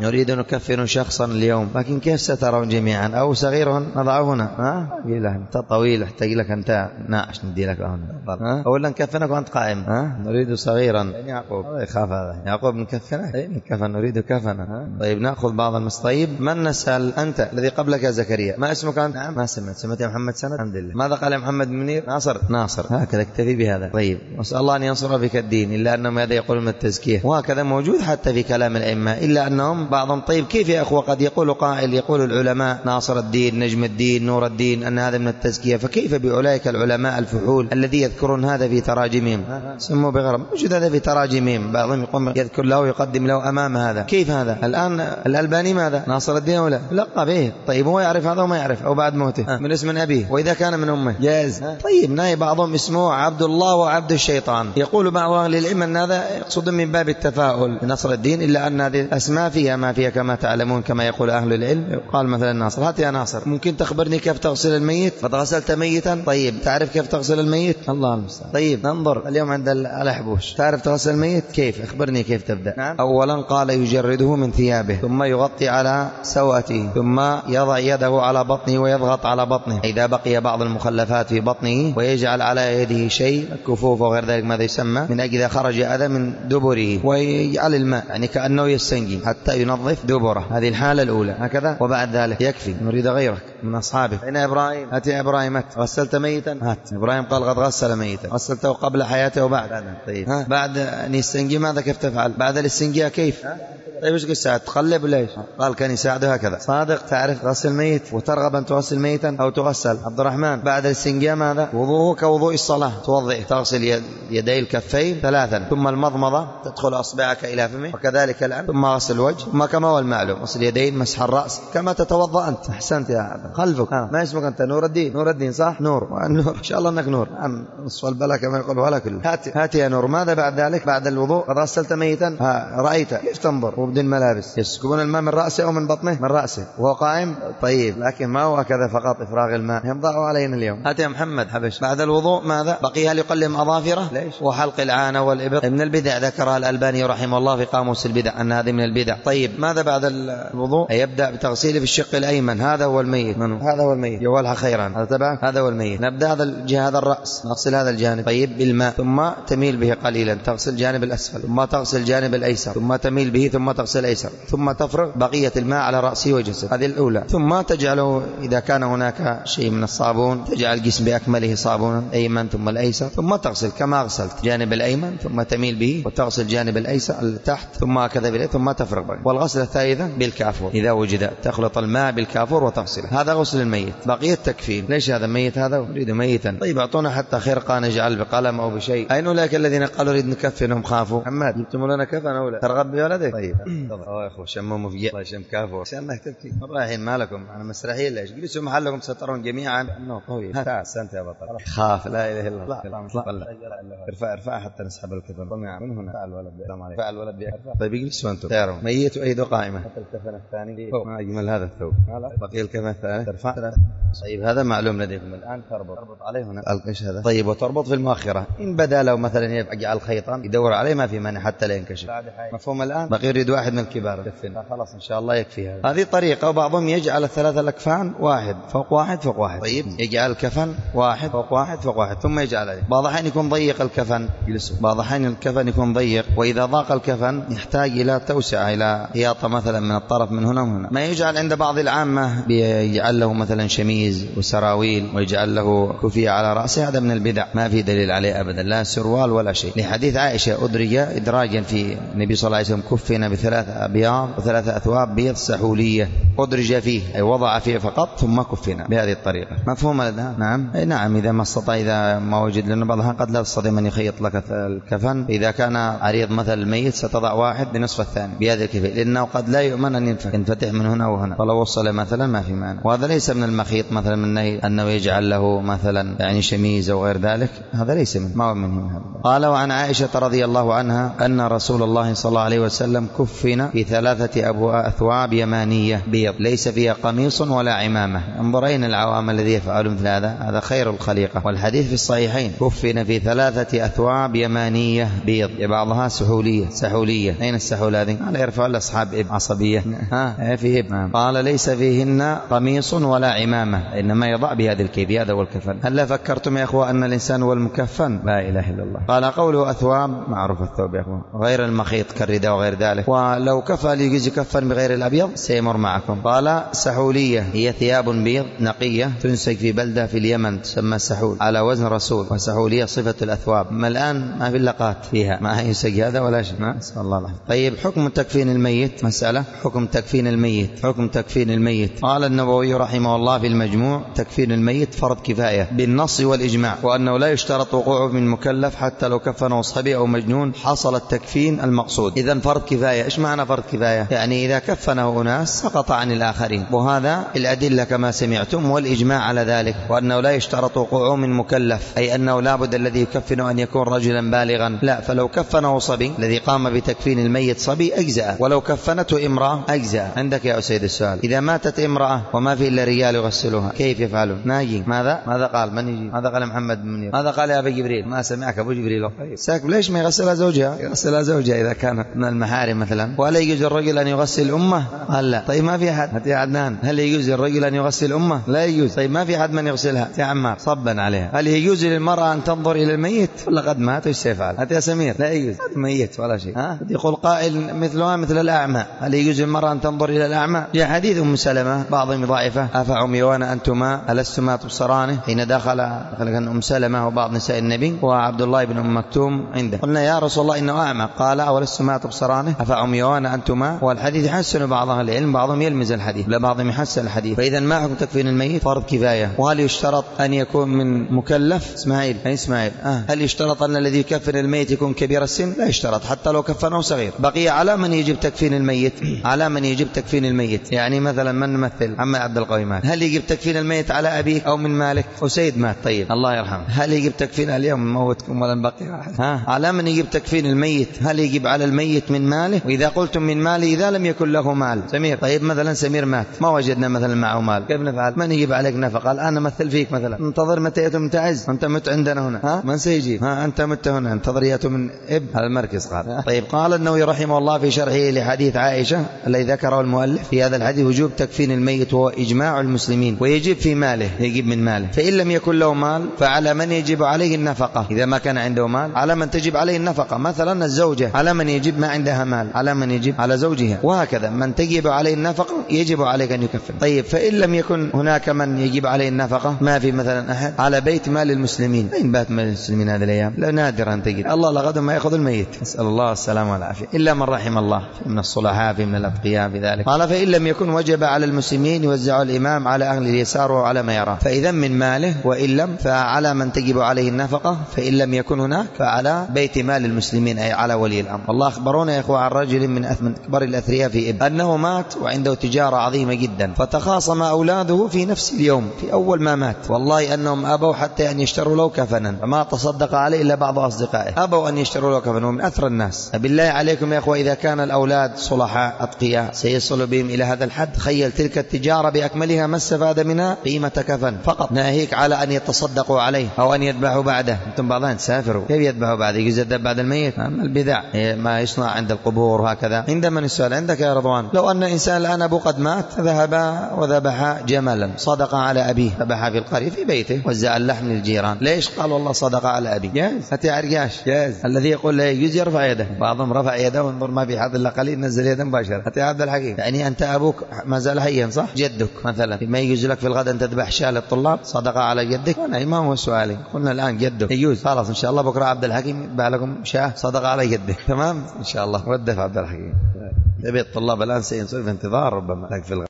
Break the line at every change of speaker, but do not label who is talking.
نريد أن نكفن شخصا اليوم، لكن كيف سترون جميعا؟ أو صغير نضعه هنا، قيل أنت طويل احتاج لك أنت ناقش ندي لك هنا، أولا نكفنك وأنت قائم، نريد صغيرا. يعقوب يخاف هذا، يعقوب نكفنه، نكفن نريد كفنا. طيب نأخذ بعض طيب من نسأل؟ أنت الذي قبلك يا زكريا، ما اسمك أنت؟ نعم ما سمعت يا محمد سند. الحمد لله. ماذا قال يا محمد منير؟ ناصر. هكذا اكتفي بهذا. طيب واسأل الله أن ينصر بك الدين، إلا أنهم هذا يقولون من التزكية، وهكذا موجود حتى في كلام الأئمة، إلا أنهم بعضهم. طيب كيف يا أخوة قد يقول قائل، يقول العلماء ناصر الدين، نجم الدين، نور الدين، أن هذا من التزكية، فكيف بأولئك العلماء الفحول الذي يذكرون هذا في تراجمهم؟ سموا بغرب موجود هذا في تراجمهم، بعضهم يقوم يذكر له ويقدم له أمام هذا. كيف هذا؟ الآن الألباني ماذا؟ ناصر الدين ولا لقب به؟ طيب هو يعرف هذا وما يعرف، أو بعد موته من اسم أبيه، وإذا كان من أمه جاز. طيب ناي بعضهم اسمه عبد الله وعبد الشيطان، يقول بعض أهل العلم أن هذا يقصد من باب التفاؤل بنصر الدين، إلا أن هذه الأسماء فيها ما فيها كما تعلمون، كما يقول أهل العلم. قال مثلا ناصر، هات يا ناصر ممكن تخبرني كيف تغسل الميت؟ قد غسلت ميتا؟ طيب تعرف كيف تغسل الميت؟ الله المستعان. طيب ننظر اليوم عند الأحبوش، تعرف تغسل الميت كيف؟ اخبرني كيف تبدأ. نعم. أولا قال يجرده من ثيابه، ثم يغطي على سوأته، ثم يضع يده على بطنه ويضغط على بطنه إذا بقي بعض المخلفات في بطنه، ويجعل على يده شيء كفوف وغير ذلك ماذا يسمى، من أجل إذا خرج أذى من دبره، ويجعل الماء يعني كأنه يستنجي حتى ينظف دبره. هذه الحالة الأولى هكذا. وبعد ذلك يكفي. نريد غيرك من أصحابك. أين إبراهيم؟ هات يا إبراهيم، غسلت ميتا؟ هات. إبراهيم قال قد غسل ميتا. غسلته قبل حياته وبعد؟ طيب بعد أن يستنجي ماذا كيف تفعل؟ بعد الاستنجاء كيف؟ طيب ايش قصة تقلب ليش؟ قال كان يساعده هكذا. صادق تعرف غسل ميت وترغب أن تغسل ميتا أو تغسل؟ عبد الرحمن بعد الاستنجاء ماذا؟ وضوءه كوضوء الصلاة، توضئ تغسل يدي الكفين 3، ثم المضمضة تدخل أصبعك إلى فمه، وكذلك الآن ثم غسل الوجه، ثم كما هو المعلوم غسل اليدين، مسح الرأس كما تتوضأ أنت. أحسنت يا عبد. خلفك ما اسمك أنت؟ نور الدين صح؟ نور إن شاء الله أنك نور، نصف البلا كما يقول ولا كله. هات يا نور. ماذا بعد ذلك؟ بعد الوضوء قد غسلت ميتا، رأيت كيف تنظر وبدل الملابس، يسكبون الماء من رأسه أو من بطنه؟ من رأسه وهو قائم. طيب لكن ما هو هكذا فقط إفراغ الماء، يمضعوا علينا اليوم. هات يا محمد حبش. بعد الوضوء ماذا بقي؟ هل يقلم أظافره؟ ليش؟ وحلق العانة والإبط من البدع، ذكرها الألباني رحمه الله في قاموس البدع أن هذه من البدع. طيب ماذا بعد الوضوء؟ يبدأ بتغسيله في الشق الأيمن، هذا هو الميت. منه؟ هذا هو الميت. جوالها خيرا هذا تبع، هذا هو الميت. نبدأ هذا هذا الرأس، نغسل هذا الجانب طيب بالماء، ثم تميل به قليلا، تغسل الجانب الأسفل، ثم تغسل الجانب الأيسر، ثم تميل به، ثم تغسل الأيسر، ثم تفرغ بقية الماء على رأسه وجسده. هذه الأولى. ثم تجعله إذا كان هناك شيء من الصابون، تجعل الجسم بأكمله صابونا أيمن ثم الأيسر، ثم تغسل كما غسلت جانب الأيمن، ثم تميل به وتغسل جانب الأيسر تحت، ثم هكذا بالأيسر، ثم تفرغ بقى. والغسلة الثالثة بالكافور إذا وجد، تخلط الماء بالكافور وتغسله. هذا غسل الميت. بقية التكفين. ليش هذا ميت؟ هذا نريد ميتا. طيب أعطونا حتى خرقة نجعل بقلم أو بشيء. أين أولئك الذين قالوا نريد نكفنهم خافوا؟ محمد جبتم لنا كفن أولى ترغب بولدك؟ طيب يا أخو شموا مفجئ الله يشم كافور شأنك تبكي رايحين مالكم أنا مسرحين ليش؟ جلسوا محلكم سترون جميعا أنه قوي. تعال سنت يا بطل خاف لا إله إلا الله. ارفع حتى نسحب الكفن. من هنا فعل ولد فعل ولد بأرفع. طيب اجلسوا أنتم تعرفوا ميت وأيده قائمة. الكفن الثاني ما أجمل هذا الثوب. بقي الكفن الثالث ترفع. طيب هذا معلوم لديكم الآن. تربط عليه هنا ايش هذا؟ طيب وتربط في المؤخرة. إن بدا لو مثلا يجعل خيطا يدور عليه ما في مانع حتى لا ينكشف. مفهوم الآن؟ بقي يريد واحد من الكبار يكفن خلاص إن شاء الله يكفي هذا. هذه طريقة. وبعضهم يجعل الثلاثة الأكفان واحد فوق واحد فوق واحد. طيب يجعل الكفن واحد فوق واحد فوق واحد ثم يجعل عليه. بعض الأحيان يكون ضيق الكفن يجلسوا. بعض الأحيان الكفن يكون ضيق، وإذا ضاق الكفن يحتاج إلى توسعة، إلى خياطة مثلا من الطرف من هنا وهنا. ما يجعل عند بعض العامة بيجعل له مثلا شميز وسراويل ويجعل له كوفية على رأسه، هذا من البدع ما في دليل عليه أبدا، لا سروال ولا شيء. لحديث عائشة أدرج إدراجا في النبي صلى الله عليه وسلم كفنا بثلاثة أبياض وثلاثة أثواب بيض سحولية، أدرج فيه أي وضع فيه فقط ثم كفنا بهذه الطريقة. مفهوم هذا؟ نعم نعم. إذا ما استطاع، إذا ما وجد، لأن بعضها قد لا تستطيع من يخيط لك الكفن. إذا كان عريض مثل الميت ستضع واحد بنصف الثاني بهذه الكفية، لأنه قد لا يؤمن أن ينفتح من هنا وهنا، فلو وصل مثلا ما في معنى. وهذا ليس من المخيط مثلا من النهي أنه يجعل له مثلا يعني شميز أو غير ذلك، هذا ليس من ما هو منه هذا. قال وعن عائشة رضي الله عنها أن رسول الله صلى الله عليه وسلم كفن في 3 أثواب يمانية بيض ليس فيها قميص ولا عمامة. انظرين العوام الذي يفعل مثل هذا خير الخليقة. والحديث في الصحيحين كفن في 3 أثواب يمانية بيض، بعضها سحولية. أين السحول هذه؟ قال يرفع الأصحاب عصبية في قال ليس فيهن قميص ولا عمامة، إنما يضع بهذه الكيفية، هذا هو الكفن. هل فكرتم يا أخوة أن الإنسان هو المكفن؟ لا إله إلا الله. قال قوله أثواب، معروف الثوب يا أخوة، غير المخيط كالرداء وغير ذلك، ولو كفى ليجوز كفن بغير الأبيض سيمر معكم. قال سحولية هي ثياب بيض نقية تنسج في بلدة في اليمن تسمى السحول على وزن رسول، وسحولية صفة الأثواب. ما الآن ما في اللقات فيها، ما ينسج هذا ولا شيء، نسأل الله العافية. طيب حكم تكفين الميت، مسألة حكم تكفين الميت. قال النووي رحمه الله في المجموع تكفين الميت فرض كفاية بالنص والإجماع، وأنه لا يشترط وقوعه من مكلف حتى لو كفنه صبي أو مجنون حصل التكفين المقصود. إذن فرض كفاية. إيش معنى فرض كفاية؟ يعني إذا كفنه أناس سقط عن الآخرين، وهذا الأدلة كما سمعتم والإجماع على ذلك، وأنه لا يشترط وقوعه من مكلف، أي أنه لابد الذي يكفنه أن يكون رجلا بالغا، لا، فلو كفنه صبي الذي قام بتكفين الميت صبي أجزأ، ولو كفنته امرأة أجزأ. عندك يا أسيد السؤال، إذا ماتت امرأة وما في إلا رجال يغسلوها كيف يفعلون؟ ناجي ماذا قال؟ من يجي؟ ماذا قال محمد بن منير؟ ماذا قال يا أبي جبريل؟ ما سمعك أبو جبريل. ساك ليش ما يغسلها زوجها؟ يغسلها زوجها إذا كانت من المحارم مثلا. ولا يجوز الرجل أن يغسل أمه؟ قال لا. طيب ما في أحد يا عدنان، هل يجوز الرجل أن يغسل أمه؟ لا يجوز. طيب ما في أحد من يغسلها يا عمار صبا عليها. هل يجوز للمرأة أن تنظر إلى الميت؟ ولا قد مات ايش يفعل؟ يا سمير لا يجوز ميت ولا شيء. يقول قائل مثلها مثل الأعمى، هل يجوز للمرأة أن تنظر إلى الأعمى؟ جاء حديث أم سلمة بعضهم ضعيفة، أفعميوان أنتما ألستما تبصرانه، حين دخل أم سلمة وبعض نساء النبي وعبد الله بن أم مكتوم عنده، قلنا يا رسول الله إنه أعمى، قال أولستما تبصرانه أفعميوان أنتما. والحديث يحسن بعض أهل العلم، بعضهم يلمز الحديث، لا بعضهم يحسن الحديث. فإذا ما حكم تكفين الميت؟ فرض كفاية. وهل يشترط أن يكون من مكلف؟ إسماعيل هل يشترط أن الذي يكفن الميت يكون كبير السن؟ لا يشترط، حتى لو كفنه صغير. بقي على من يجب تكفين الميت، يعني مثلا من نمثل عم عبد القوي مات، هل يجب تكفين الميت على أبيك أو من مالك؟ وسيد مات، طيب الله يرحمه، هل يجب تكفين اليوم موتكم ولا بقي أحد؟ على من يجب تكفين الميت؟ هل يجب على الميت من ماله؟ وإذا قلتم من ماله إذا لم يكن له مال. سمير، طيب مثلا سمير مات ما وجدنا مثلا معه مال، كيف نفعل؟ من يجب عليك نفقة؟ قال أنا مثل فيك مثلا، انتظر متى يتم تعز، أنت مت عندنا هنا، من سيجيب؟ أنت مت هنا، انتظر يتم اب على المركز. قال طيب. قال النووي رحمه الله في شرحه لحديث عائشة الذي ذكره المؤلف في هذا الحديث وجوب تكفين الميت وهو إجماع المسلمين، ويجب في ماله، يجب من ماله. فإن لم يكن له مال فعلى من يجب عليه النفقة، إذا ما كان عنده مال على من تجب عليه النفقة. مثلا الزوجة على من يجب ما عندها مال، على من يجب على زوجها، وهكذا من تجب عليه النفقة يجب عليك أن يكفن. طيب فإن لم يكن هناك من يجب عليه النفقة، ما في مثلا أحد، على بيت مال المسلمين. أين بيت مال المسلمين هذه الأيام؟ لا، نادرا تجد، الله لغد ما يأخذ الميت، نسأل الله السلامة والعافية، إلا من رحم الله من الصلحاء من الأتقياء في ذلك. قال فإن لم يكن وجب على المسلمين يوزع الإمام على أهل اليسار وعلى ما يراه، فإذا من ماله، وإن لم فعلى من تجب عليه النفقة، فإن لم يكن هناك فعلى بيت مال المسلمين أي على ولي الأمر. الله أخبرونا يا إخوة عن رجل من أكبر الأثرياء في إبن أنه مات وعنده تجارة عظيمة جدا، فتخاصم أولاده في نفس اليوم في أول ما مات، والله أنهم أبوا حتى أن يشتروا له كفنا، فما تصدق عليه إلا بعض أصدقائه، أبوا أن يشتروا له كفنا، ومن أثر الناس. بالله عليكم يا إخوة إذا كان الأولاد صلحاء أتقياء سيصل بهم إلى هذا الحد، تخيل تلك التجارة بأكملها ما استفاد منها قيمة كفن فقط، ناهيك على أن يتصدقوا عليه أو أن يذبحوا بعده. أنتم بعضهم تسافروا، كيف يذبحوا بعده؟ يجوز الذبح بعد الميت؟ البدع ما يصنع عند القبور وهكذا. عندما السؤال عندك يا رضوان، لو أن إنسان الآن أبو قد مات ذهب وذبح جملا، صدق على أبيه، ذبح في القرية في بيته، وزع اللحم للجيران، ليش قال والله صدق على أبي؟ جاز، هاتي عرقاش جاز. الذي يقول لا يجوز يرفع يده، بعضهم رفع يده وانظر ما في حد إلا قليل نزل يده مباشرة. هاتي عبد الحكيم، يعني أنت أبوك ما زال حيا صح؟ جدك مثلا ما يجوز لك في الغد أن تذبح شاة للطلاب، صدق على جدك؟ أنا ما هو سؤالي، قلنا الآن جدك يجوز، خلاص إن شاء الله بكرة عبد الحكيم يذبح لكم شاة صدق على جدك، تمام إن شاء الله. ردف عبد الحكيم، تبي الطلاب الآن سينصرف في انتظار ربما لك في الغد.